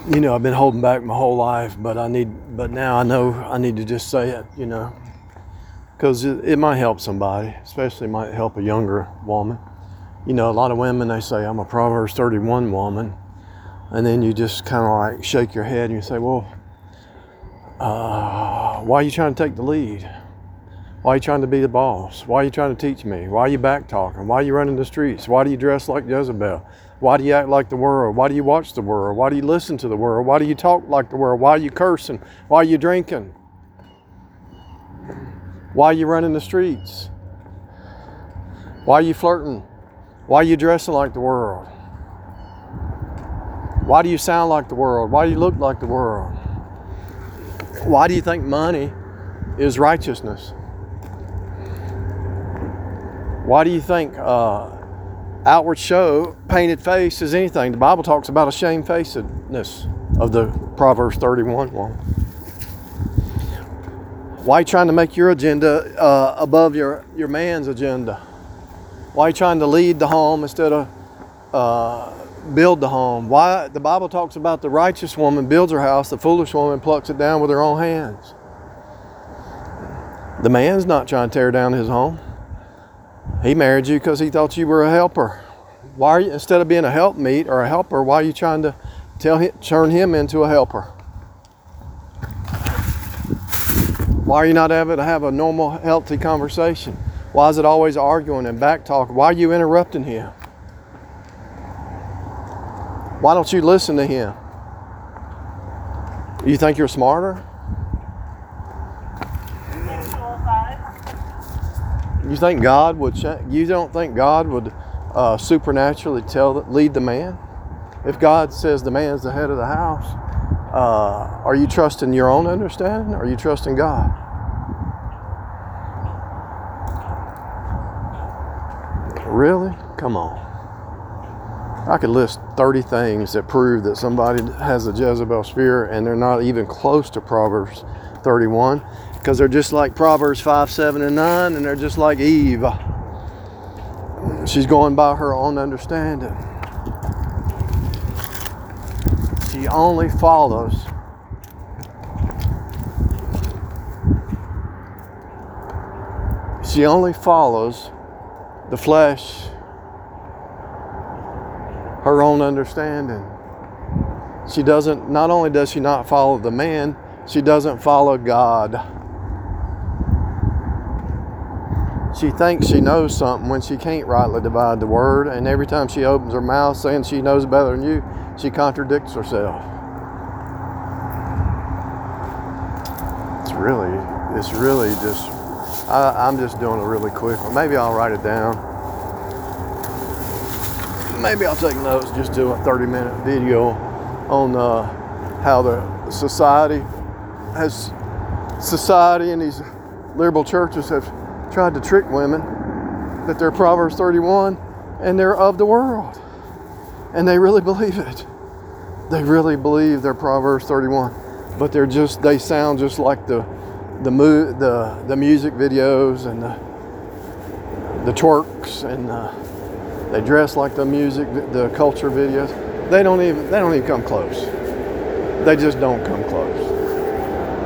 I've been holding back my whole life, but now I know I need to just say it, because it might help somebody, especially might help a younger woman. A lot of women, they say, I'm a Proverbs 31 woman. And then you just kind of like shake your head and you say, well, why are you trying to take the lead? Why are you trying to be the boss? Why are you trying to teach me? Why are you back talking? Why are you running the streets? Why do you dress like Jezebel? Why do you act like the world? Why do you watch the world? Why do you listen to the world? Why do you talk like the world? Why are you cursing? Why are you drinking? Why are you running the streets? Why are you flirting? Why are you dressing like the world? Why do you sound like the world? Why do you look like the world? Why do you think money is righteousness? Why do you think outward show, painted face is anything? The Bible talks about a shamefacedness of the Proverbs 31 one. Why are you trying to make your agenda above your man's agenda? Why are you trying to lead the home instead of build the home? Why the Bible talks about the righteous woman builds her house, the foolish woman plucks it down with her own hands. The man's not trying to tear down his home. He married you because he thought you were a helper. Why are you, instead of being a helpmeet or a helper, why are you trying to turn him into a helper? Why are you not able to have a normal, healthy conversation? Why is it always arguing and back talking? Why are you interrupting him? Why don't you listen to him? You think you're smarter? You think God would? You don't think God would supernaturally lead the man? If God says the man's the head of the house, are you trusting your own understanding, or are you trusting God? Really? Come on. I could list 30 things that prove that somebody has a Jezebel spirit, and they're not even close to Proverbs 31, because they're just like Proverbs 5, 7, and 9, and they're just like Eve. She's going by her own understanding. She only follows the flesh, her own understanding. She doesn't, not only does she not follow the man, she doesn't follow God. She thinks she knows something when she can't rightly divide the word, and every time she opens her mouth saying she knows better than you, she contradicts herself. It's really just, I'm just doing a really quick one. Maybe I'll write it down. Maybe I'll take notes, just do a 30-minute video on how the society and these liberal churches have tried to trick women that they're Proverbs 31 and they're of the world. And they really believe it. They really believe they're Proverbs 31. But they sound just like the music videos and the twerks, and they dress like the music, the culture videos. They don't even come close. They just don't come close.